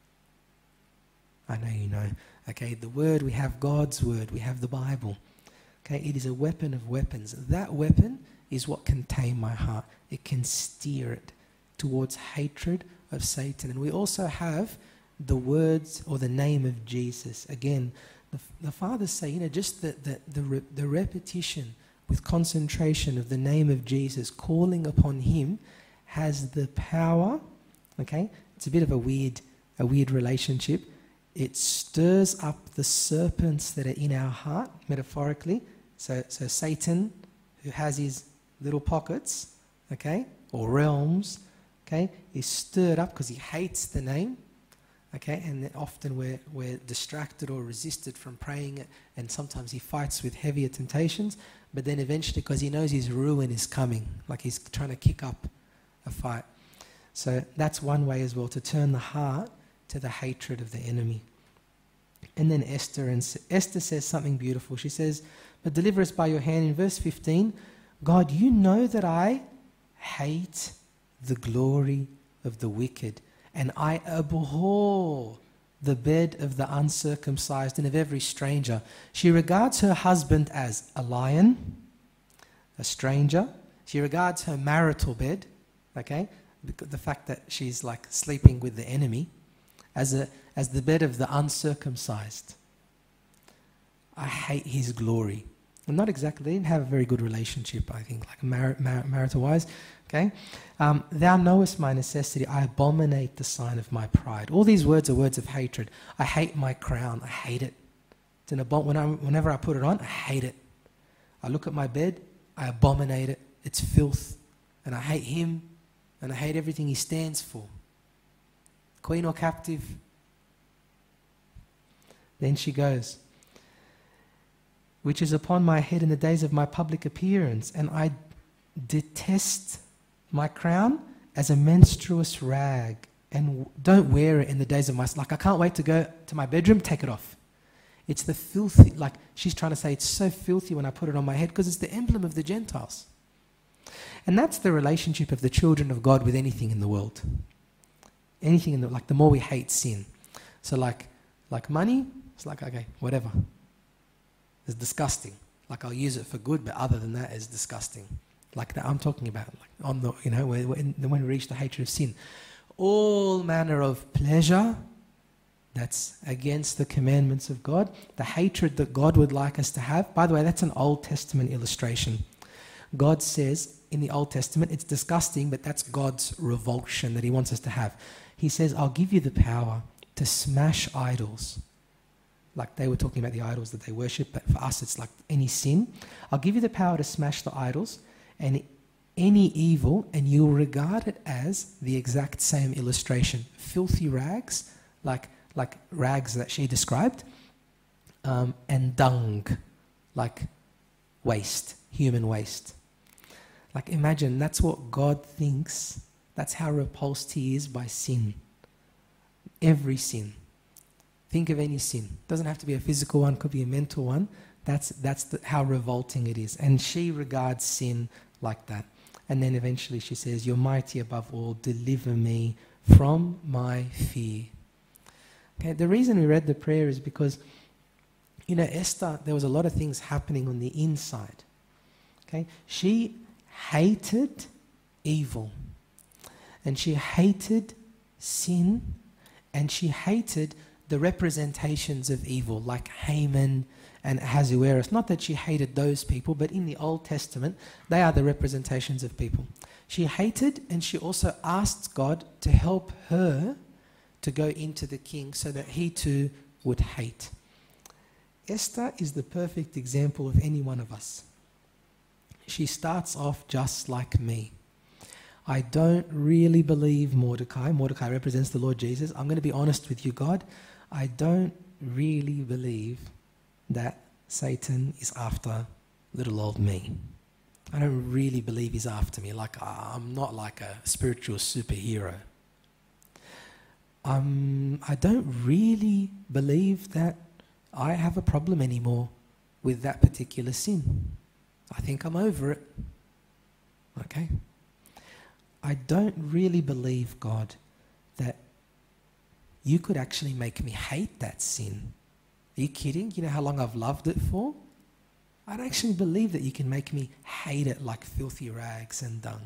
I know you know. Okay, the word, we have God's word, we have the Bible. Okay, it is a weapon of weapons. That weapon is what can tame my heart. It can steer it towards hatred of Satan. And we also have the words or the name of Jesus. Again, the, the fathers say, you know, just the, the, the, re, the repetition with concentration of the name of Jesus, calling upon him, has the power, okay? It's a bit of a weird, a weird relationship. It stirs up the serpents that are in our heart, metaphorically. So, so Satan, who has his little pockets, okay, or realms, okay, is stirred up because he hates the name, okay, and often we're, we're distracted or resisted from praying it, and sometimes he fights with heavier temptations, but then eventually, because he knows his ruin is coming, like he's trying to kick up a fight. So that's one way as well, to turn the heart to the hatred of the enemy. And then Esther, and Esther says something beautiful. She says, but deliver us by your hand. In verse fifteen, God, you know that I hate the glory of the wicked, and I abhor the bed of the uncircumcised and of every stranger. She regards her husband as a lion, a stranger. She regards her marital bed, okay, the fact that she's like sleeping with the enemy, as a as the bed of the uncircumcised. I hate his glory. And not exactly, they didn't have a very good relationship, I think, like mar- mar- marital-wise. Okay? Um, Thou knowest my necessity. I abominate the sign of my pride. All these words are words of hatred. I hate my crown. I hate it. It's an abom- when I, whenever I put it on, I hate it. I look at my bed. I abominate it. It's filth. And I hate him. And I hate everything he stands for. Queen or captive? Then she goes, which is upon my head in the days of my public appearance, and I detest my crown as a menstruous rag, and don't wear it in the days of my... Like, I can't wait to go to my bedroom, take it off. It's the filthy... Like, she's trying to say it's so filthy when I put it on my head, because it's the emblem of the Gentiles. And that's the relationship of the children of God with anything in the world. Anything in the, like the more we hate sin. So like, like money, it's like, okay, whatever. It's disgusting. Like I'll use it for good, but other than that, it's disgusting. Like that I'm talking about, like on the, you know, when, when we reach the hatred of sin. All manner of pleasure, that's against the commandments of God. The hatred that God would like us to have. By the way, that's an Old Testament illustration. God says in the Old Testament, it's disgusting, but that's God's revulsion that he wants us to have. He says, I'll give you the power to smash idols. Like they were talking about the idols that they worship, but for us it's like any sin. I'll give you the power to smash the idols and any evil, and you'll regard it as the exact same illustration. Filthy rags, like like rags that she described, um, and dung, like waste, human waste. Like imagine that's what God thinks, that's how repulsed he is by sin. Every sin. Think of any sin. Doesn't have to be a physical one, could be a mental one. That's, that's the, how revolting it is. And she regards sin like that. And then eventually she says, you're mighty above all, deliver me from my fear. Okay, the reason we read the prayer is because, you know, Esther, there was a lot of things happening on the inside. Okay, she hated evil. And she hated sin. And she hated the representations of evil, like Haman and Ahasuerus. Not that she hated those people, but in the Old Testament, they are the representations of people. She hated, and she also asked God to help her to go into the king so that he too would hate. Esther is the perfect example of any one of us. She starts off just like me. I don't really believe Mordecai. Mordecai represents the Lord Jesus. I'm going to be honest with you, God. I don't really believe that Satan is after little old me. I don't really believe he's after me. Like I'm not like a spiritual superhero. Um, I don't really believe that I have a problem anymore with that particular sin. I think I'm over it. Okay? I don't really believe, God, that you could actually make me hate that sin. Are you kidding? You know how long I've loved it for? I don't actually believe that you can make me hate it like filthy rags and dung.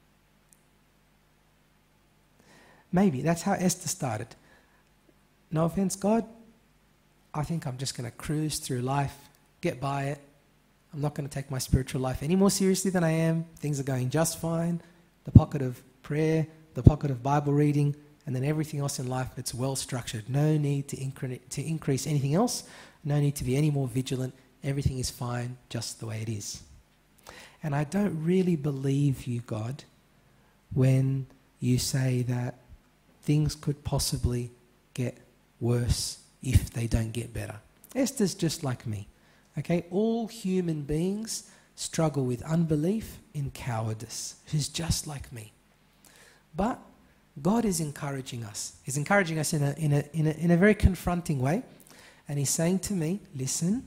Maybe that's how Esther started. No offense, God. I think I'm just going to cruise through life, get by it. I'm not going to take my spiritual life any more seriously than I am. Things are going just fine. The pocket of prayer, the pocket of Bible reading, and then everything else in life, it's well structured. No need to, incre- to increase anything else. No need to be any more vigilant. Everything is fine just the way it is. And I don't really believe you, God, when you say that things could possibly get worse if they don't get better. Esther's just like me. Okay, all human beings struggle with unbelief and cowardice. She's just like me. But God is encouraging us. He's encouraging us in a, in a, in a, in a very confronting way. And he's saying to me, listen,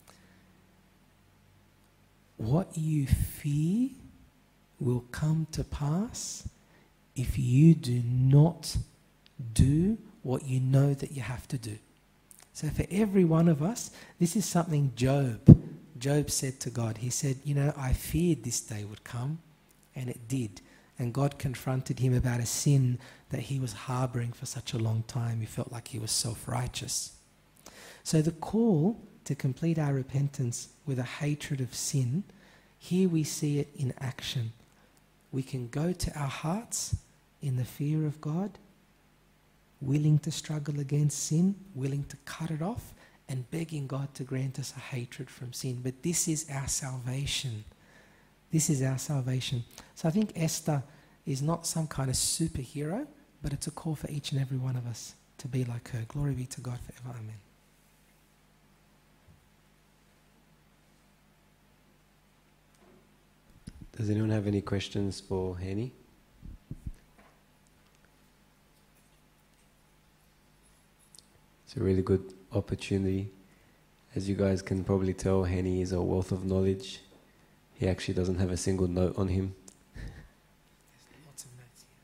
what you fear will come to pass if you do not do what you know that you have to do. So for every one of us, this is something Job, Job said to God. He said, you know, I feared this day would come, and it did. And God confronted him about a sin that he was harboring for such a long time. He felt like he was self-righteous. So the call to complete our repentance with a hatred of sin, here we see it in action. We can go to our hearts in the fear of God, willing to struggle against sin, willing to cut it off, and begging God to grant us a hatred from sin. But this is our salvation. This is our salvation. So I think Esther is not some kind of superhero, but it's a call for each and every one of us to be like her. Glory be to God forever. Amen. Does anyone have any questions for Henny? It's a really good opportunity. As you guys can probably tell, Henny is a wealth of knowledge. He actually doesn't have a single note on him.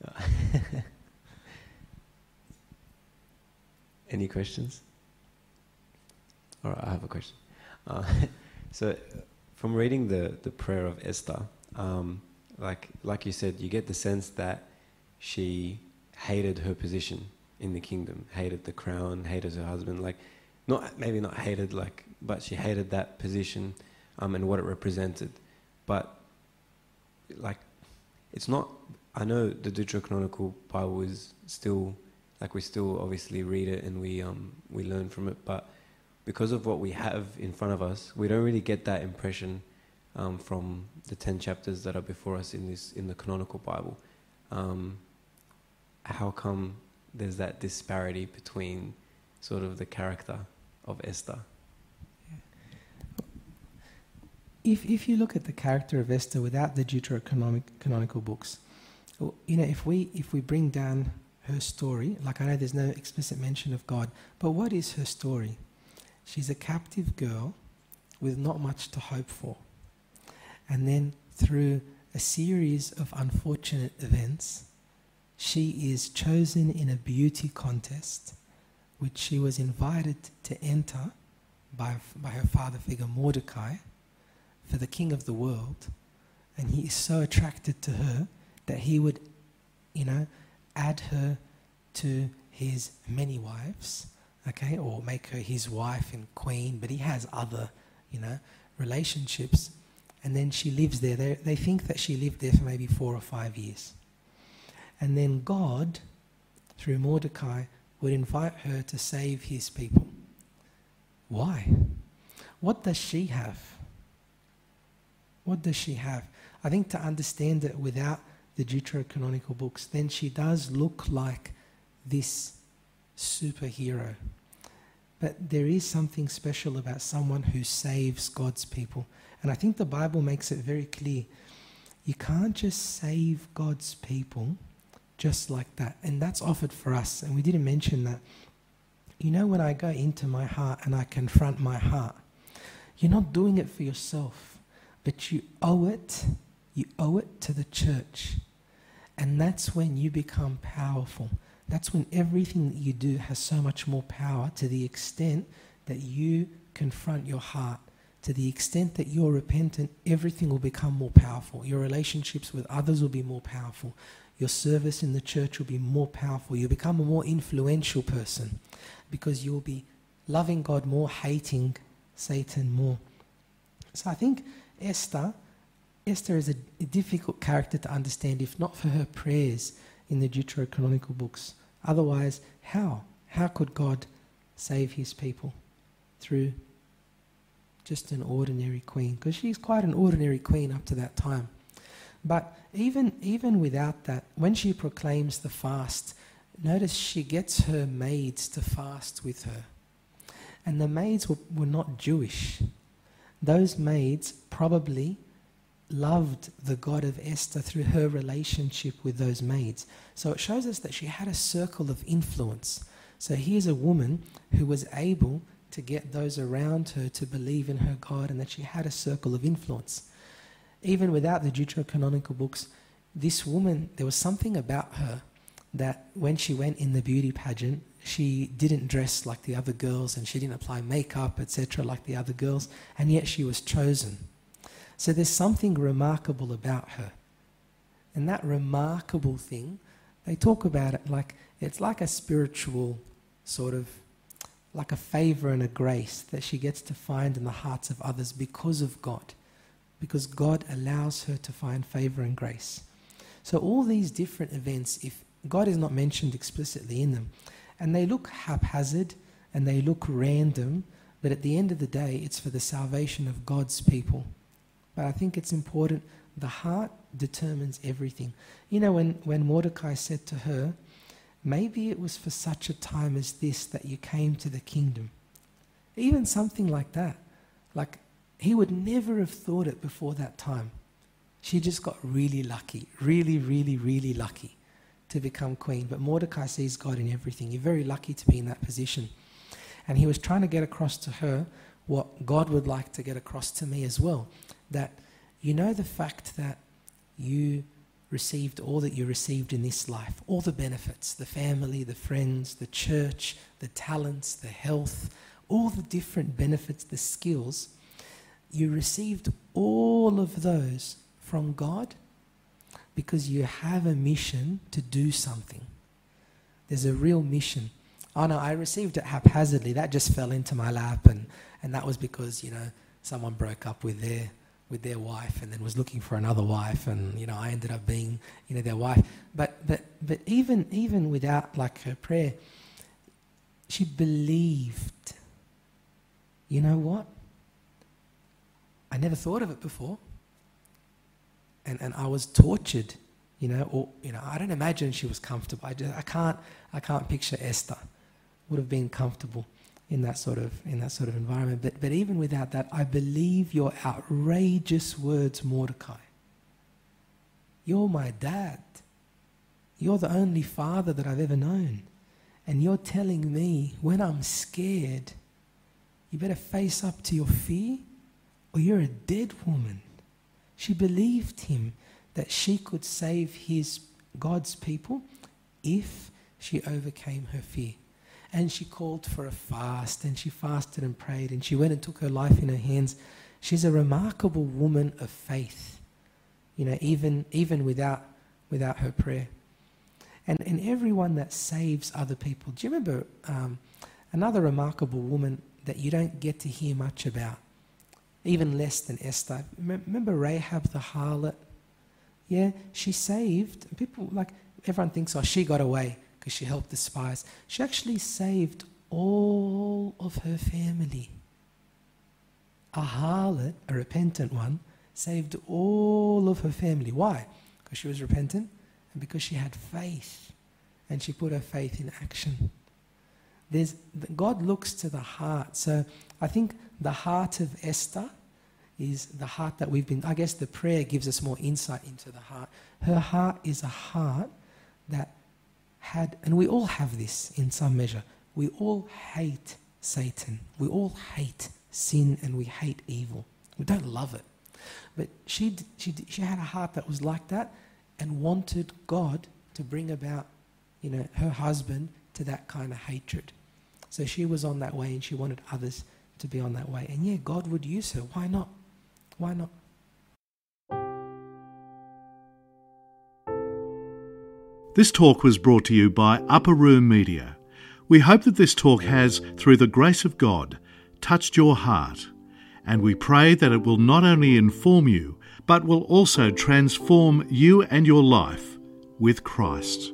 Any questions? All right, I have a question. Uh, so, from reading the, the prayer of Esther, um, like like you said, you get the sense that she hated her position in the kingdom, hated the crown, hated her husband. Like, not maybe not hated, like, but she hated that position um, and what it represented. But, like, it's not. I know the Deuterocanonical Bible is still, like, we still obviously read it and we um we learn from it, but because of what we have in front of us, we don't really get that impression um, from the ten chapters that are before us in this in the canonical Bible. Um, how come there's that disparity between sort of the character of Esther? If if you look at the character of Esther without the Deuterocanonical books, you know, if we if we bring down her story, like I know there's no explicit mention of God, but what is her story? She's a captive girl with not much to hope for. And then through a series of unfortunate events, she is chosen in a beauty contest, which she was invited to enter by, by her father figure Mordecai for the king of the world. And he is so attracted to her that he would, you know, add her to his many wives. Okay, or make her his wife and queen, but he has other, you know, relationships. And then she lives there. They, they think that she lived there for maybe four or five years. And then God, through Mordecai, would invite her to save his people. Why? What does she have? What does she have? I think to understand it without the Deuterocanonical books, then she does look like this superhero. But there is something special about someone who saves God's people. And I think the Bible makes it very clear. You can't just save God's people just like that. And that's offered for us. And we didn't mention that. You know, when I go into my heart and I confront my heart, you're not doing it for yourself, but you owe it. You owe it to the church. And that's when you become powerful. That's when everything that you do has so much more power, to the extent that you confront your heart. To the extent that you're repentant, everything will become more powerful. Your relationships with others will be more powerful. Your service in the church will be more powerful. You'll become a more influential person because you'll be loving God more, hating Satan more. So I think Esther, Esther is a, a difficult character to understand, if not for her prayers in the Deuterocanonical books. Otherwise, how? How could God save his people? Through just an ordinary queen. Because she's quite an ordinary queen up to that time. But even, even without that, when she proclaims the fast, notice she gets her maids to fast with her. And the maids were, were not Jewish. Those maids probably loved the God of Esther through her relationship with those maids. So it shows us that she had a circle of influence. So here's a woman who was able to get those around her to believe in her God, and that she had a circle of influence. Even without the Deuterocanonical books, this woman, there was something about her that when she went in the beauty pageant, she didn't dress like the other girls and she didn't apply makeup, et cetera, like the other girls, and yet she was chosen. So there's something remarkable about her. And that remarkable thing, they talk about it like, it's like a spiritual sort of, like a favor and a grace that she gets to find in the hearts of others because of God. Because God allows her to find favor and grace. So all these different events, if God is not mentioned explicitly in them, and they look haphazard and they look random, but at the end of the day, it's for the salvation of God's people. But I think it's important, the heart determines everything. You know, when, when Mordecai said to her, maybe it was for such a time as this that you came to the kingdom. Even something like that. Like, he would never have thought it before that time. She just got really lucky, really, really, really lucky to become queen. But Mordecai sees God in everything. You're very lucky to be in that position. And he was trying to get across to her what God would like to get across to me as well. That, you know, the fact that you received all that you received in this life, all the benefits, the family, the friends, the church, the talents, the health, all the different benefits, the skills, you received all of those from God because you have a mission to do something. There's a real mission. Oh no, I received it haphazardly. That just fell into my lap, and, and that was because, you know, someone broke up with their with their wife and then was looking for another wife, and, you know, I ended up being, you know, their wife. But but but even even without like her prayer, she believed. You know what? I never thought of it before. And and I was tortured, you know, or you know, I don't imagine she was comfortable. I just I can't I can't picture Esther would have been comfortable in that sort of in that sort of environment. But but even without that, I believe your outrageous words, Mordecai. You're my dad. You're the only father that I've ever known. And you're telling me when I'm scared, you better face up to your fear or you're a dead woman. She believed him that she could save his God's people if she overcame her fear. And she called for a fast, and she fasted and prayed, and she went and took her life in her hands. She's a remarkable woman of faith, you know, even even without without her prayer. And and everyone that saves other people. Do you remember um, another remarkable woman that you don't get to hear much about, even less than Esther? Remember Rahab the harlot? Yeah, she saved people. Like everyone thinks, oh, she got away because she helped the spies. She actually saved all of her family. A harlot, a repentant one, saved all of her family. Why? Because she was repentant and because she had faith, and she put her faith in action. There's God looks to the heart. So I think the heart of Esther is the heart that we've been, I guess the prayer gives us more insight into the heart. Her heart is a heart that had, and we all have this in some measure, we all hate Satan. We all hate sin and we hate evil. We don't love it. But she, she, she had a heart that was like that and wanted God to bring about, you know, her husband to that kind of hatred. So she was on that way and she wanted others to be on that way. And yeah, God would use her. Why not? Why not? This talk was brought to you by Upper Room Media. We hope that this talk has, through the grace of God, touched your heart, and we pray that it will not only inform you, but will also transform you and your life with Christ.